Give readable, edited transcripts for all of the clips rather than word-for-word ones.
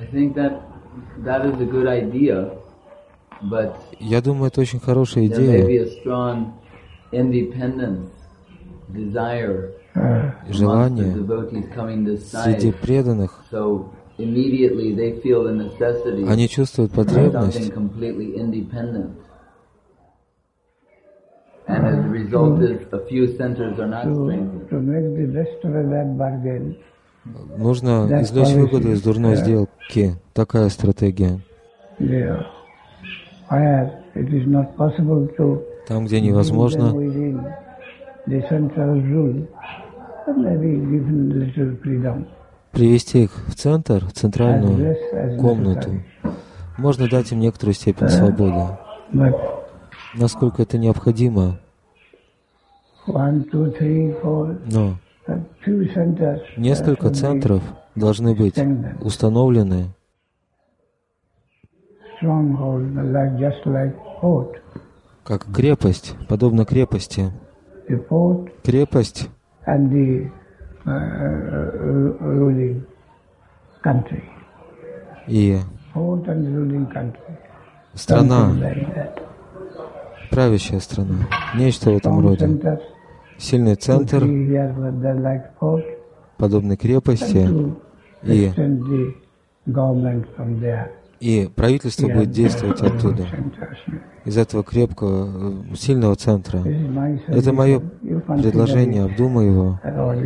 Я думаю, это очень хорошая идея. Желание среди преданных, они чувствуют потребность, нужно извлечь выгоду из дурной сделки. Такая стратегия. Там, где невозможно привести их в центр, в центральную комнату, можно дать им некоторую степень свободы. Насколько это необходимо. Но несколько центров должны быть установлены как крепость, подобно крепости. Крепость и страна, правящая страна, нечто в этом роде. Сильный центр, подобный крепости, и правительство будет действовать оттуда, из этого крепкого, сильного центра. Это мое предложение, обдумай его.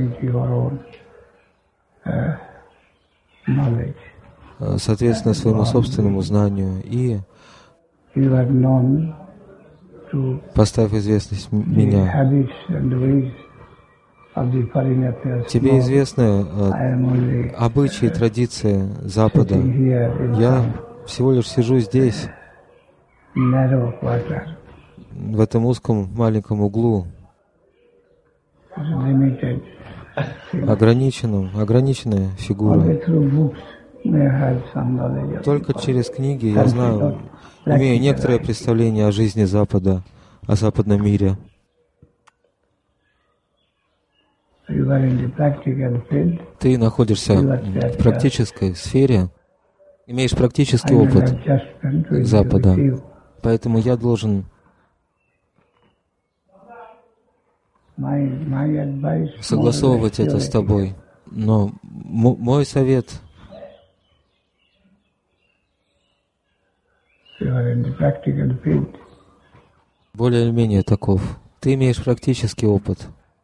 Соответственно, своему собственному знанию, и поставь известность меня. Тебе известны обычаи и традиции Запада. Я всего лишь сижу здесь, в этом узком маленьком углу, ограниченная фигура. Только через книги я знаю, имею некоторое представление о жизни Запада, о западном мире. Ты находишься в практической сфере, имеешь практический опыт Запада, поэтому я должен согласовывать это с тобой. Но мой совет более или менее таков. Ты имеешь практический опыт.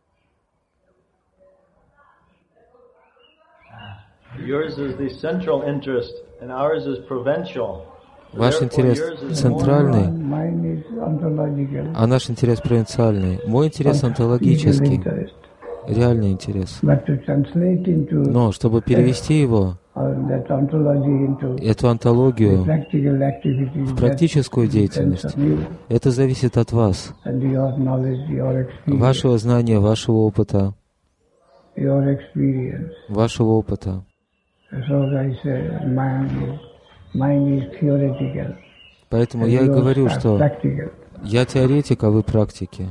Ваш интерес центральный, а наш интерес провинциальный. Мой интерес онтологический, реальный интерес. Но чтобы перевести его, эту онтологию, в практическую деятельность, это зависит от вас, вашего знания, вашего опыта, вашего опыта. Поэтому я и говорю, что я теоретик, а вы практики.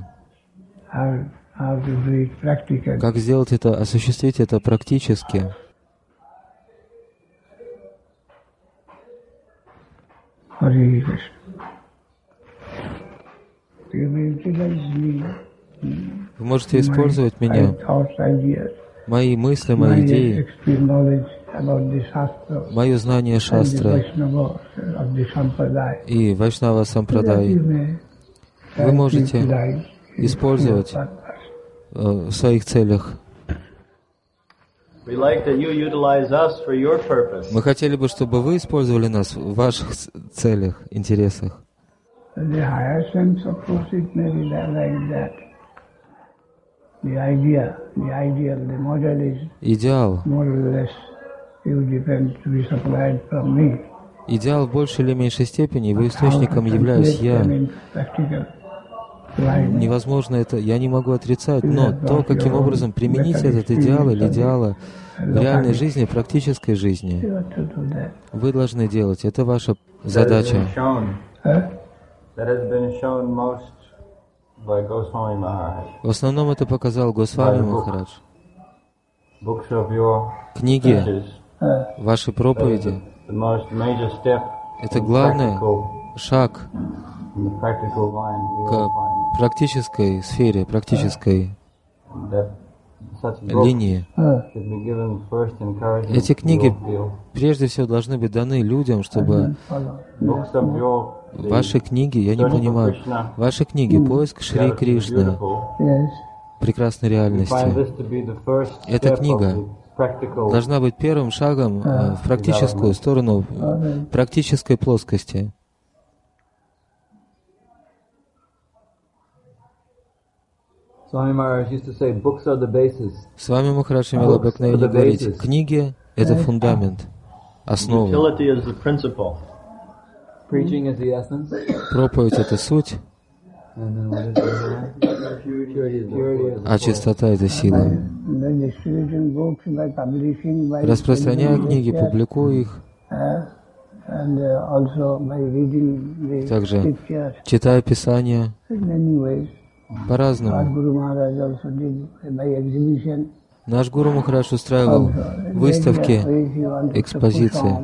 Как сделать это, осуществить это практически? Вы можете использовать меня, мои мысли, мои идеи, мое знание шастры и Вайшнава Сампрадай. Вы можете использовать в своих целях. Мы хотели бы, чтобы вы использовали нас в ваших целях, интересах. Идеал. Идеал в большей или меньшей степени, его источником являюсь я. Невозможно это, я не могу отрицать, но то, каким образом применить этот идеал или идеалы в реальной жизни, в практической жизни, вы должны делать. Это ваша задача. В основном это показал Госвами Махарадж. Книги Ваши проповеди — это главный шаг к практической сфере, практической линии. Эти книги прежде всего должны быть даны людям, чтобы ваши книги, я не понимаю, ваши книги «Поиск Шри Кришны», прекрасной реальности. Эта книга должна быть первым шагом в практическую сторону, практической плоскости. Свами Махарадж имел обыкновение говорить, книги — это фундамент, основа. Проповедь — это суть, а чистота — это сила. Распространяя книги, публикуя их, также читая Писания по-разному. Наш Гуру Махарадж устраивал выставки, экспозиции.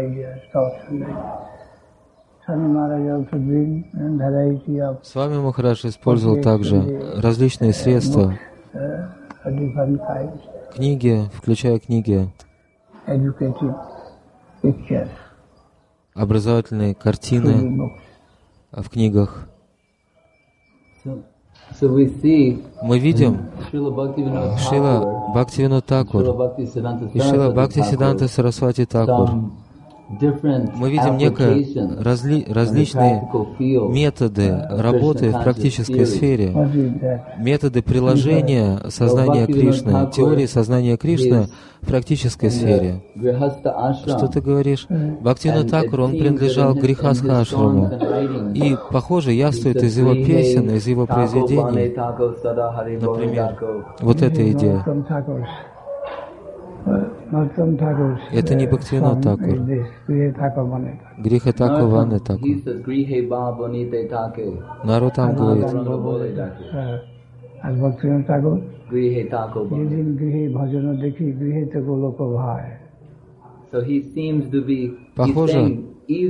Свами Махарадж использовал также различные средства, книги, включая книги, образовательные картины в книгах. Мы видим Шрила Бхактивинода Такур и Шрила Бхактисиддханта Сарасвати Такур. Мы видим различные методы работы в практической сфере, методы приложения сознания Кришны, теории сознания Кришны в практической сфере. Что ты говоришь? Бхактивинода Такур, он принадлежал к Грихастха ашраму. И, похоже, явствует из его песен, из его произведений, например, вот эта идея. Это не Бхактивинода Такур. Гриха Такур, Ванна Такур. Наротам говорит. Похоже,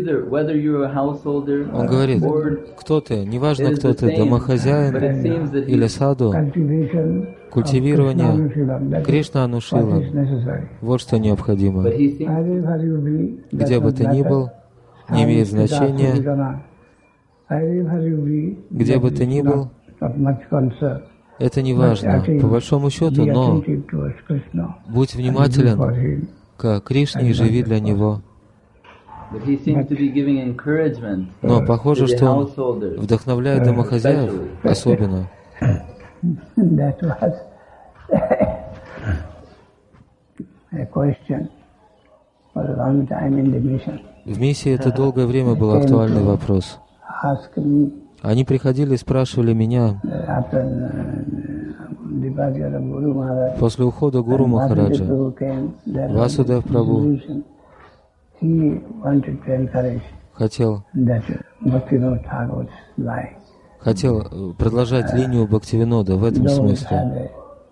он говорит, кто ты, неважно кто ты, домохозяин или саду, культивирование Кришна Анушила, вот что необходимо. Где бы ты ни был, не имеет значения, где бы ты ни был, это не важно, по большому счету, но будь внимателен к Кришне и живи для Него. Но похоже, что он вдохновляет домохозяев особенно. В миссии это долгое время был актуальный вопрос. Они приходили и спрашивали меня, после ухода Гуру Махараджа, Васудев Прабху хотел продолжать линию Бхактивинода в этом смысле.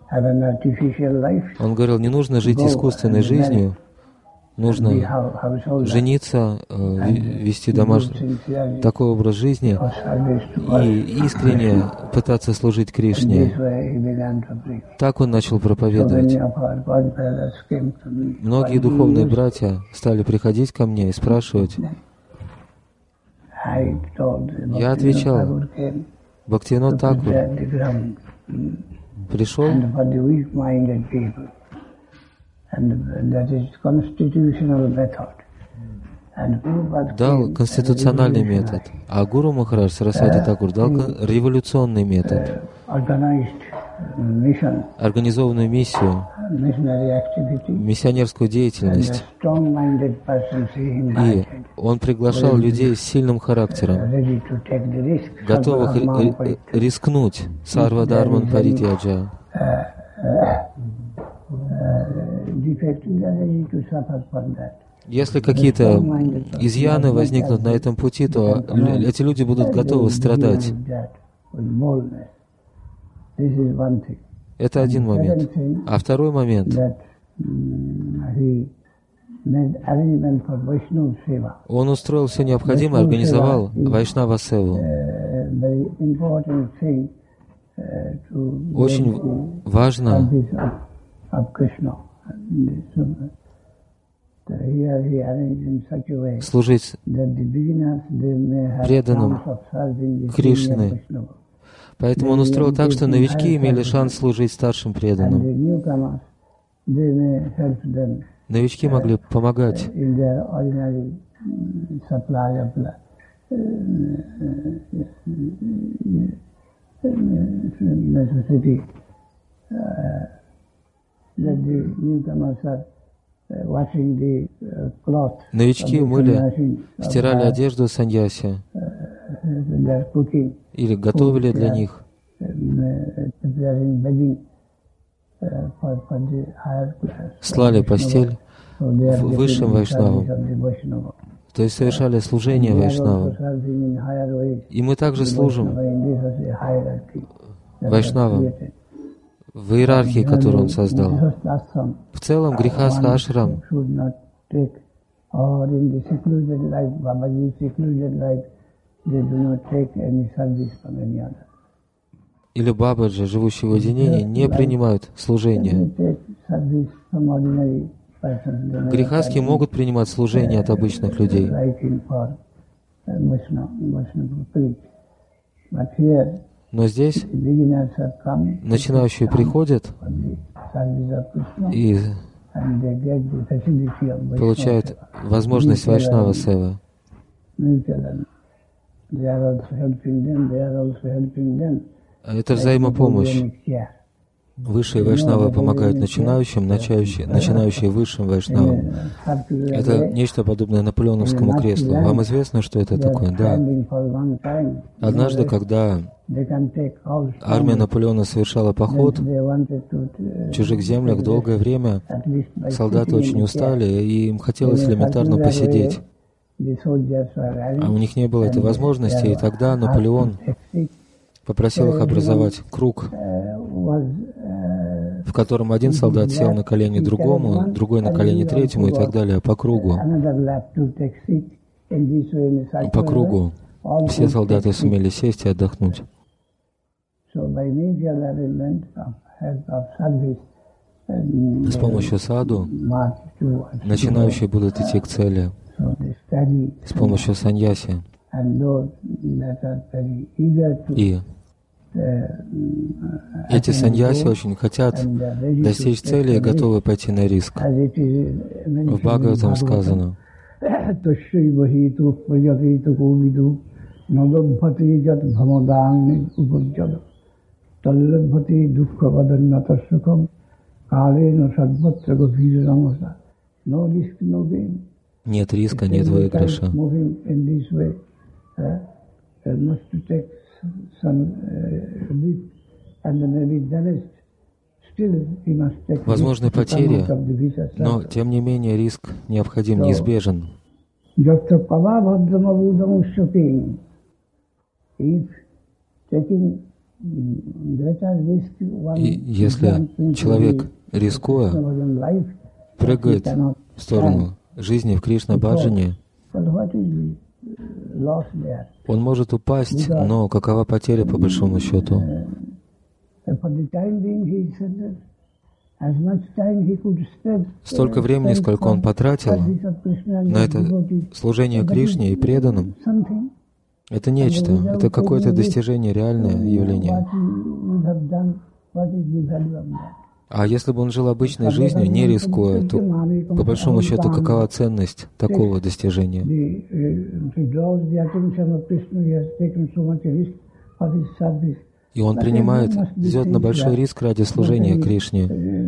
Он говорил, не нужно жить искусственной жизнью, нужно жениться, вести такой образ жизни и искренне пытаться служить Кришне. Так он начал проповедовать. Многие духовные братья стали приходить ко мне и спрашивать. Я отвечал, Бхактивинода Такур пришел дал конституциональный метод, а Гуру Махарадж Сарасвати Такур дал революционный метод, организованную миссию, миссионерскую деятельность. И он приглашал людей с сильным характером, готовых рискнуть Сарва Дharman Паритьяджа. Если какие-то изъяны возникнут на этом пути, то эти люди будут готовы страдать. Это один момент. А второй момент. Он устроил все необходимое, организовал Вайшнава Севу. Очень важно служить преданным Кришны. Поэтому он устроил так, что новички имели шанс служить старшим преданным. Новички могли помогать новички мыли, стирали одежду саньяси или готовили для них, слали постель высшим вайшнавам, то есть совершали служение вайшнавам. И мы также служим вайшнавам в иерархии, которую он создал. В целом, грихастха ашрам или бабаджи, живущие в уединении, не принимают служение. Грихастхи могут принимать служение от обычных людей. Но здесь начинающие приходят и получают возможность Вайшнава Севы. Это взаимопомощь. Высшие вайшнавы помогают начинающим, начинающие высшим вайшнавам. Это нечто подобное Наполеоновскому креслу. Вам известно, что это такое? Да. Однажды, когда армия Наполеона совершала поход в чужих землях долгое время, солдаты очень устали, и им хотелось элементарно посидеть. А у них не было этой возможности, и тогда Наполеон попросил их образовать круг, в котором один солдат сел на колени другому, другой на колени третьему и так далее, по кругу. По кругу все солдаты сумели сесть и отдохнуть. С помощью саду начинающие будут идти к цели. С помощью саньяси. И эти саньяси очень хотят достичь цели и готовы пойти на риск. В Бхагаватам сказано: нет риска, нет выигрыша. Возможны потери, но тем не менее риск необходим, неизбежен. И если человек, рискуя, прыгает в сторону жизни в Кришна-баджане, он может упасть, но какова потеря по большому счету? Столько времени, сколько он потратил на это служение Кришне и преданным, это нечто, это какое-то достижение, реальное явление. А если бы он жил обычной жизнью, не рискуя, то, по большому счету, какова ценность такого достижения? И он принимает, идет на большой риск ради служения Кришне.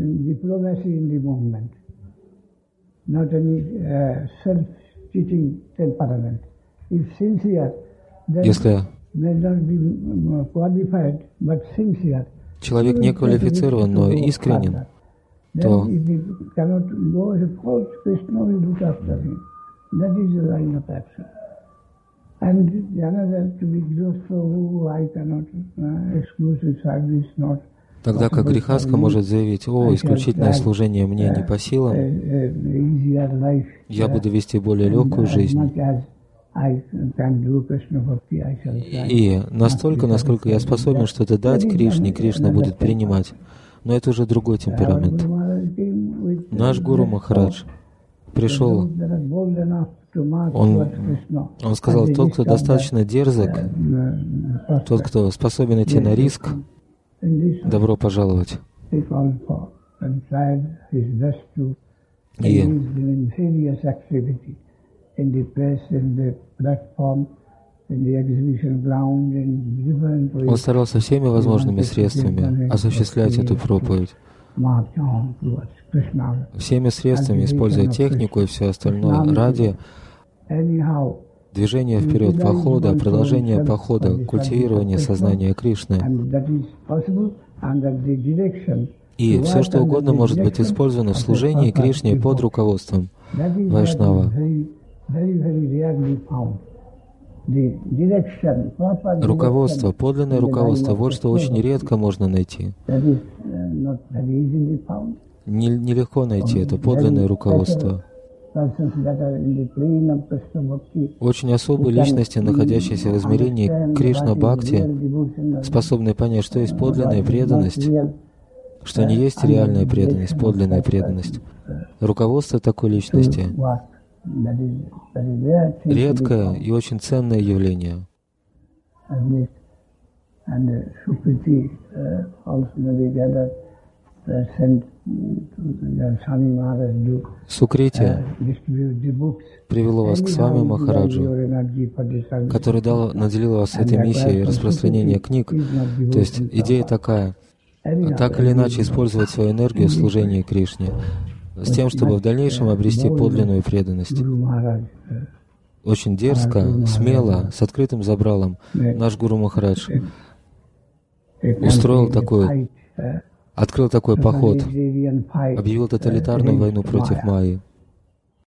Если человек не квалифицирован, но искренен, то Тогда как грехастха может заявить: «О, исключительное служение мне не по силам, я буду вести более легкую жизнь. И настолько, насколько я способен что-то дать Кришне, Кришна будет принимать». Но это уже другой темперамент. Наш Гуру Махарадж пришел, он сказал: тот, кто достаточно дерзок, тот, кто способен идти на риск, добро пожаловать. И он старался всеми возможными средствами осуществлять эту проповедь. Всеми средствами, используя технику и все остальное, ради движения вперед похода, продолжения похода, культивирования сознания Кришны. И все, что угодно может быть использовано в служении Кришне под руководством Вайшнава. Руководство, подлинное руководство, вот что очень редко можно найти. Нелегко найти это подлинное руководство. Очень особые личности, находящиеся в измерении Кришна-бхакти, способны понять, что есть подлинная преданность, что не есть реальная преданность, подлинная преданность. Руководство такой личности — редкое и очень ценное явление. Сукрити привело вас к Свами Махараджу, который наделил вас этой миссией распространения книг. То есть идея такая: так или иначе использовать свою энергию в служении Кришне, с тем, чтобы в дальнейшем обрести подлинную преданность. Очень дерзко, смело, с открытым забралом наш Гуру Махарадж открыл такой поход, объявил тоталитарную войну против Майи.